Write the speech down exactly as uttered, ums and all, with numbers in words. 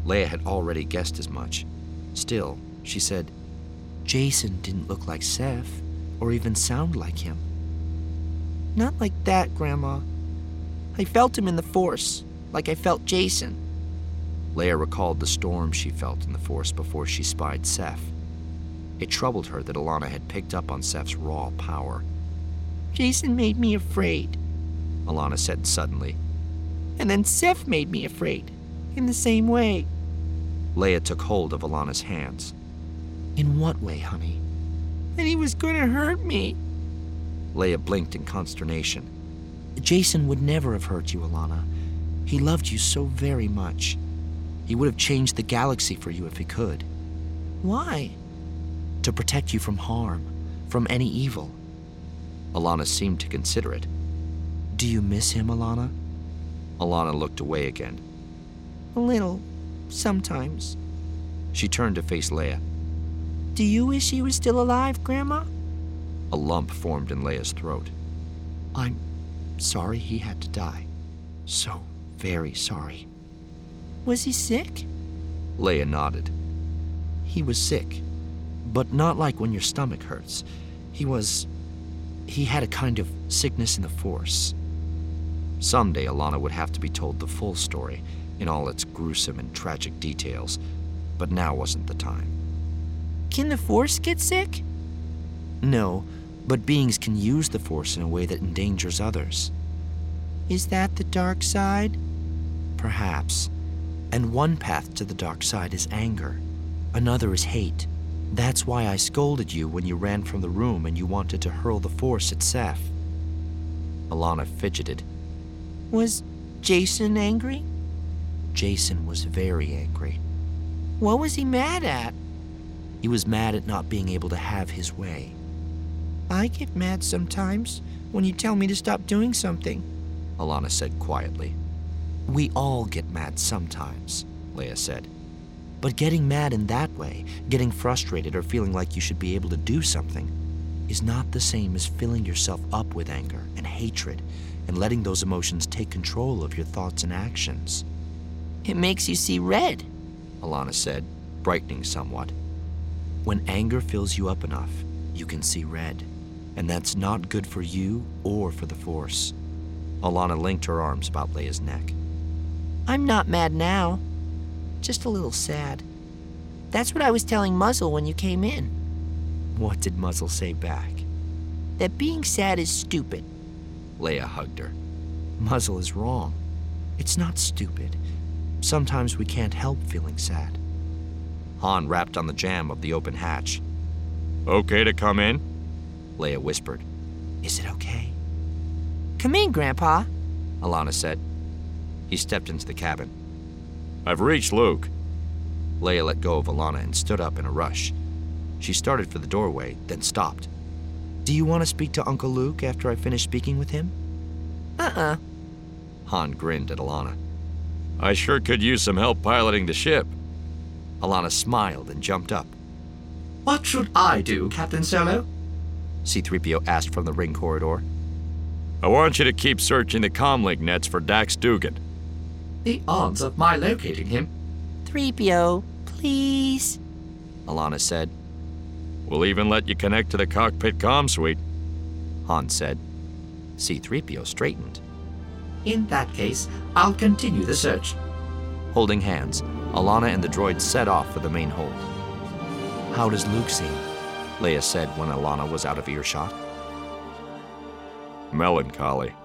Leia had already guessed as much. Still, she said, Jacen didn't look like Seth, or even sound like him. Not like that, Grandma. I felt him in the Force, like I felt Jacen. Leia recalled the storm she felt in the Force before she spied Seth. It troubled her that Allana had picked up on Seth's raw power. Jacen made me afraid, Allana said suddenly. And then Seth made me afraid, in the same way. Leia took hold of Allana's hands. In what way, honey? That he was going to hurt me. Leia blinked in consternation. Jacen would never have hurt you, Allana. He loved you so very much. He would have changed the galaxy for you if he could. Why? To protect you from harm, from any evil. Allana seemed to consider it. Do you miss him, Allana? Allana looked away again. A little, sometimes. She turned to face Leia. Do you wish he was still alive, Grandma? A lump formed in Leia's throat. I'm sorry he had to die. So very sorry. Was he sick? Leia nodded. He was sick, but not like when your stomach hurts. He was... he had a kind of sickness in the Force. Someday Allana would have to be told the full story, in all its gruesome and tragic details, but now wasn't the time. Can the Force get sick? No, but beings can use the Force in a way that endangers others. Is that the dark side? Perhaps. And one path to the dark side is anger. Another is hate. That's why I scolded you when you ran from the room and you wanted to hurl the Force at Seth. Allana fidgeted. Was Jacen angry? Jacen was very angry. What was he mad at? He was mad at not being able to have his way. I get mad sometimes when you tell me to stop doing something, Allana said quietly. We all get mad sometimes, Leia said. But getting mad in that way, getting frustrated or feeling like you should be able to do something, is not the same as filling yourself up with anger and hatred and letting those emotions take control of your thoughts and actions. It makes you see red, Allana said, brightening somewhat. When anger fills you up enough, you can see red, and that's not good for you or for the Force. Allana linked her arms about Leia's neck. I'm not mad now, just a little sad. That's what I was telling Muzzle when you came in. What did Muzzle say back? That being sad is stupid. Leia hugged her. Muzzle is wrong. It's not stupid. Sometimes we can't help feeling sad. Han rapped on the jamb of the open hatch. Okay to come in? Leia whispered. Is it okay? Come in, Grandpa, Allana said. He stepped into the cabin. I've reached Luke. Leia let go of Allana and stood up in a rush. She started for the doorway, then stopped. Do you want to speak to Uncle Luke after I finish speaking with him? Uh-uh. Han grinned at Allana. I sure could use some help piloting the ship. Allana smiled and jumped up. What should I do, Captain Solo? C three P O asked from the ring corridor. I want you to keep searching the comlink nets for Dax Dugan. The odds of my locating him? three P O, please, Allana said. We'll even let you connect to the cockpit comm suite, Han said. C three P O straightened. In that case, I'll continue the search. Holding hands, Allana and the droid set off for the main hold. How does Luke seem? Leia said when Allana was out of earshot. Melancholy.